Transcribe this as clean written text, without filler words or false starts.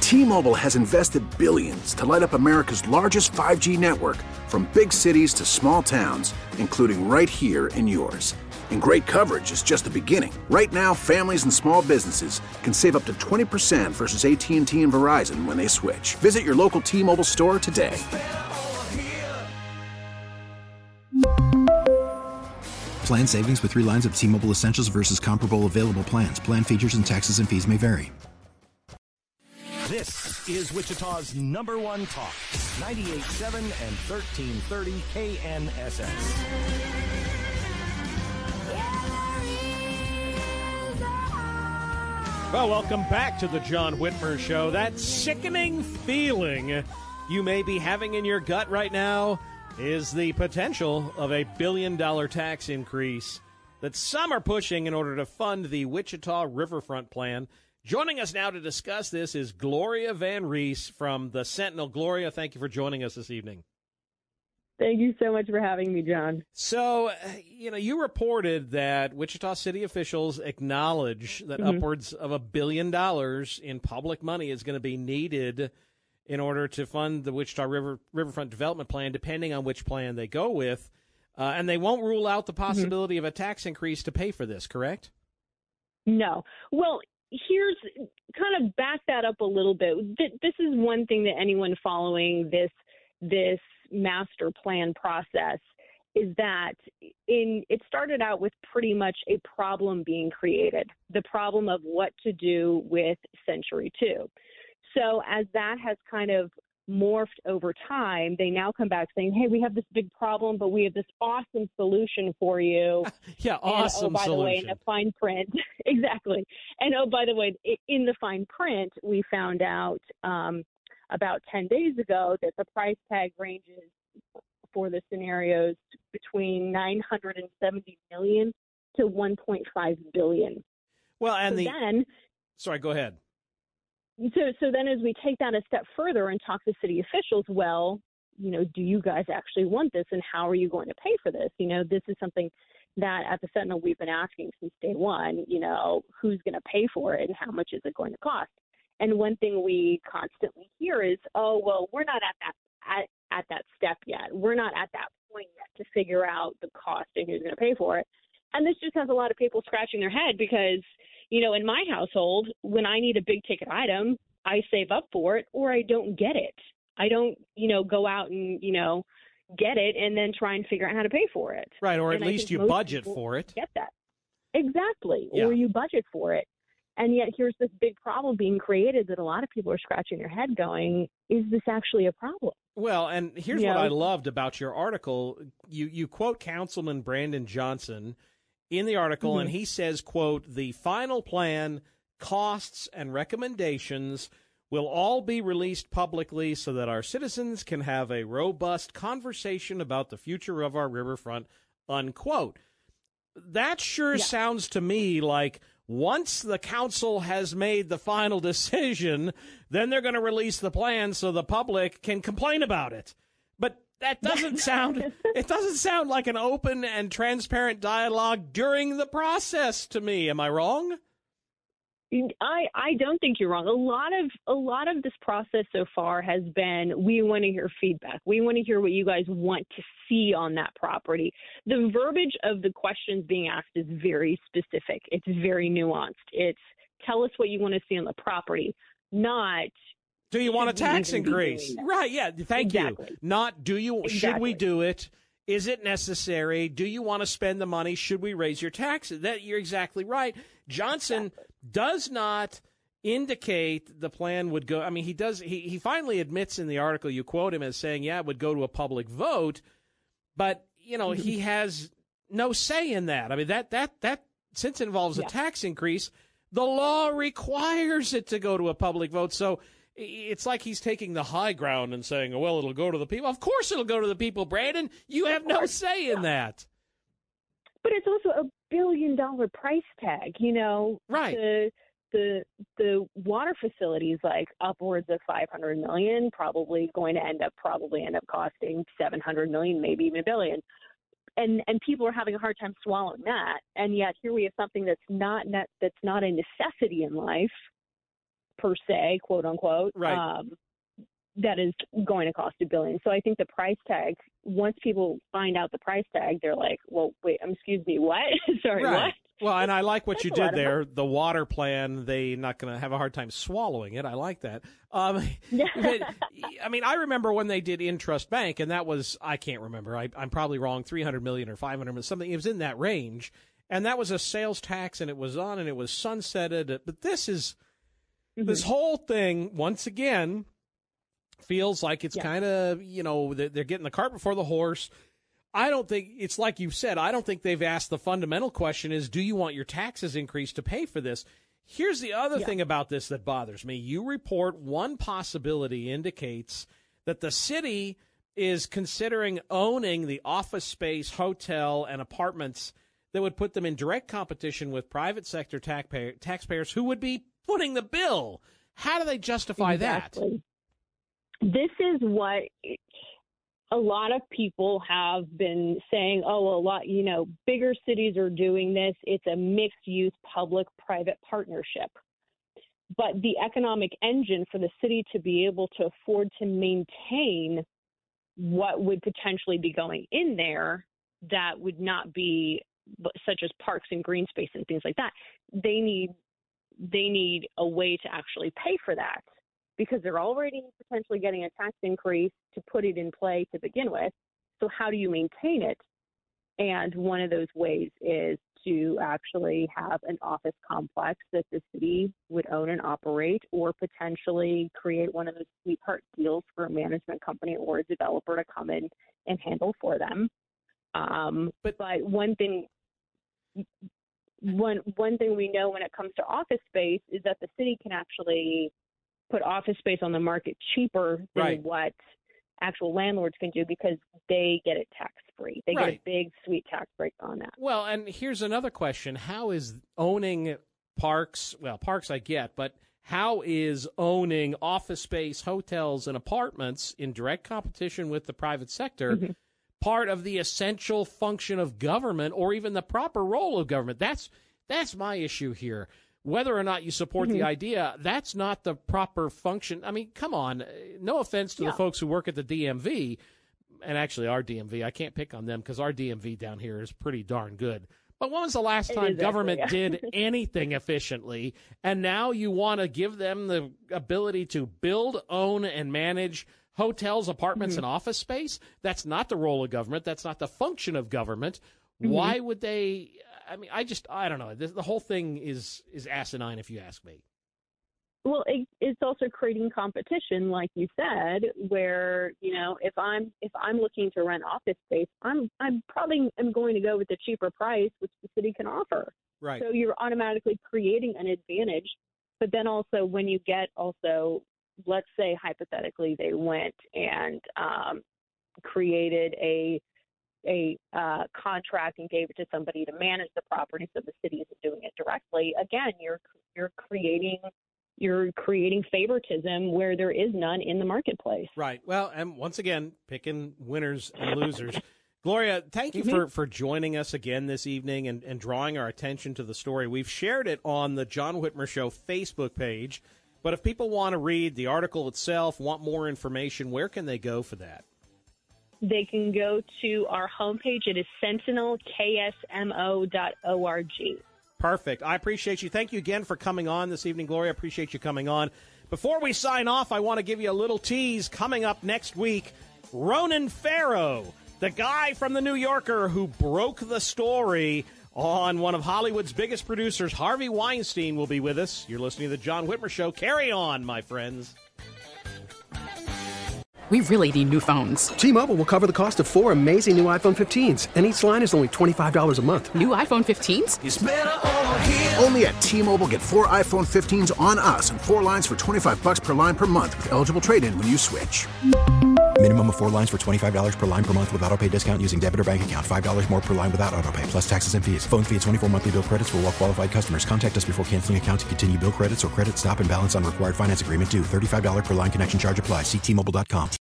T-Mobile has invested billions to light up America's largest 5G network, from big cities to small towns, including right here in yours. And great coverage is just the beginning. Right now, families and small businesses can save up to 20% versus AT&T and Verizon when they switch. Visit your local T-Mobile store today. Plan savings with 3 lines of T-Mobile Essentials versus comparable available plans. Plan features and taxes and fees may vary. This is Wichita's number one talk, 98.7 and 1330 KNSS. Well, welcome back to the John Whitmer Show. That sickening feeling you may be having in your gut right now is the potential of a $1 billion tax increase that some are pushing in order to fund the Wichita Riverfront Plan. Joining us now to discuss this is Gloria Van Rees from the Sentinel. Gloria, thank you for joining us this evening. Thank you so much for having me, John. So, you reported that Wichita city officials acknowledge that upwards of $1 billion in public money is going to be needed in order to fund the Wichita Riverfront Development Plan, depending on which plan they go with. And they won't rule out the possibility of a tax increase to pay for this, correct? No. Well, here's kind of back that up a little bit. This is one thing that anyone following this master plan process is that it started out with pretty much a problem being created, the problem of what to do with Century 2. So as that has kind of morphed over time, they now come back saying, hey, we have this big problem, but we have this awesome solution for you. Yeah, awesome and, by solution. the way, in the fine print, exactly. And, by the way, in the fine print, we found out about 10 days ago that the price tag ranges for the scenarios between $970 million to $1.5 billion. Well, and then, sorry, go ahead. So then as we take that a step further and talk to city officials, well, do you guys actually want this, and how are you going to pay for this? This is something that at the Sentinel we've been asking since day one, who's going to pay for it and how much is it going to cost? And one thing we constantly hear is, oh, well, we're not at that step yet. We're not at that point yet to figure out the cost and who's going to pay for it. And this just has a lot of people scratching their head because, in my household, when I need a big ticket item, I save up for it or I don't get it. I don't, go out and, get it and then try and figure out how to pay for it. Right, or and at least you budget for it. Get that. Exactly. Yeah. Or you budget for it. And yet here's this big problem being created that a lot of people are scratching their head going, is this actually a problem? Well, and here's what I loved about your article. You quote Councilman Brandon Johnson in the article, and he says, quote, the final plan, costs, and recommendations will all be released publicly so that our citizens can have a robust conversation about the future of our riverfront, unquote. That sure sounds to me like once the council has made the final decision, then they're going to release the plan so the public can complain about it. But that doesn't sound like an open and transparent dialogue during the process to me. Am I wrong? I don't think you're wrong. A lot of this process so far has been, we want to hear feedback. We want to hear what you guys want to see on that property. The verbiage of the questions being asked is very specific. It's very nuanced. It's tell us what you want to see on the property, not do you want a tax increase? Right, yeah, thank you. Not do you should we do it? Is it necessary? Do you want to spend the money? Should we raise your taxes? That you're exactly right. Johnson does not indicate the plan would go. I mean, he does. He finally admits in the article, you quote him as saying, yeah, it would go to a public vote. But, he has no say in that. I mean, that since it involves a tax increase, the law requires it to go to a public vote. So it's like he's taking the high ground and saying, well, it'll go to the people. Of course it'll go to the people, Brandon. You have no say in that. But it's also $1 billion price tag, Right. The water facilities, like upwards of $500 million, probably end up costing $700 million, maybe even $1 billion. And people are having a hard time swallowing that. And yet here we have something that's not a necessity in life, per se, quote unquote, right. That is going to cost $1 billion. So I think the price tag, once people find out the price tag, they're like, well, wait, excuse me, what? Sorry, right. what? Well, and I like what you did there. The water plan, they're not going to have a hard time swallowing it. I like that. But, I mean, I remember when they did Intrust Bank, and that was, I can't remember. I'm probably wrong, $300 million or $500 million, something. It was in that range. And that was a sales tax, and it was on, and it was sunsetted. But this is, this whole thing, once again, feels like it's kind of, you know, they're getting the cart before the horse. I don't think, it's like you said, I don't think they've asked the fundamental question is, do you want your taxes increased to pay for this? Here's the other thing about this that bothers me. You report one possibility indicates that the city is considering owning the office space, hotel, and apartments that would put them in direct competition with private sector taxpayers who would be footing the bill. How do they justify that? This is what a lot of people have been saying, oh, a lot, you know, bigger cities are doing this. It's a mixed-use public-private partnership. But the economic engine for the city to be able to afford to maintain what would potentially be going in there that would not be such as parks and green space and things like that, they need a way to actually pay for that, because they're already potentially getting a tax increase to put it in play to begin with. So how do you maintain it? And one of those ways is to actually have an office complex that the city would own and operate, or potentially create one of those sweetheart deals for a management company or a developer to come in and handle for them. But one thing we know when it comes to office space is that the city can actually put office space on the market cheaper than what actual landlords can do, because they get it tax-free. They get a big, sweet tax break on that. Well, and here's another question. How is owning parks, well, parks I get, but how is owning office space, hotels, and apartments in direct competition with the private sector part of the essential function of government, or even the proper role of government? That's my issue here. Whether or not you support the idea, that's not the proper function. I mean, come on. No offense to the folks who work at the DMV, and actually our DMV. I can't pick on them because our DMV down here is pretty darn good. But when was the last time government did anything efficiently? And now you want to give them the ability to build, own, and manage hotels, apartments, and office space? That's not the role of government. That's not the function of government. Why would they? I mean, I don't know. The whole thing is asinine, if you ask me. Well, it's also creating competition, like you said, where, you know, if I'm looking to rent office space, I'm probably am going to go with the cheaper price, which the city can offer. Right. So you're automatically creating an advantage. But then also when you get let's say hypothetically they went and created a contract and gave it to somebody to manage the property, so the city isn't doing it directly. Again, you're creating favoritism where there is none in the marketplace. Right. Well, and once again, picking winners and losers. Gloria, thank you for joining us again this evening and drawing our attention to the story. We've shared it on the John Whitmer Show Facebook page, but if people want to read the article itself, want more information, where can they go for that? They can go to our homepage. It is sentinelksmo.org. Perfect. I appreciate you. Thank you again for coming on this evening, Gloria. I appreciate you coming on. Before we sign off, I want to give you a little tease. Coming up next week, Ronan Farrow, the guy from The New Yorker who broke the story on one of Hollywood's biggest producers, Harvey Weinstein, will be with us. You're listening to The John Whitmer Show. Carry on, my friends. We really need new phones. T-Mobile will cover the cost of 4 amazing new iPhone 15s, and each line is only $25 a month. New iPhone 15s? It's better over here. Only at T-Mobile, get 4 iPhone 15s on us and 4 lines for $25 per line per month with eligible trade-in when you switch. Minimum of 4 lines for $25 per line per month with autopay discount using debit or bank account. $5 more per line without autopay, plus taxes and fees. Phone fee at 24 monthly bill credits for well-qualified customers. Contact us before canceling account to continue bill credits or credit stop and balance on required finance agreement due. $35 per line connection charge applies. See T-Mobile.com.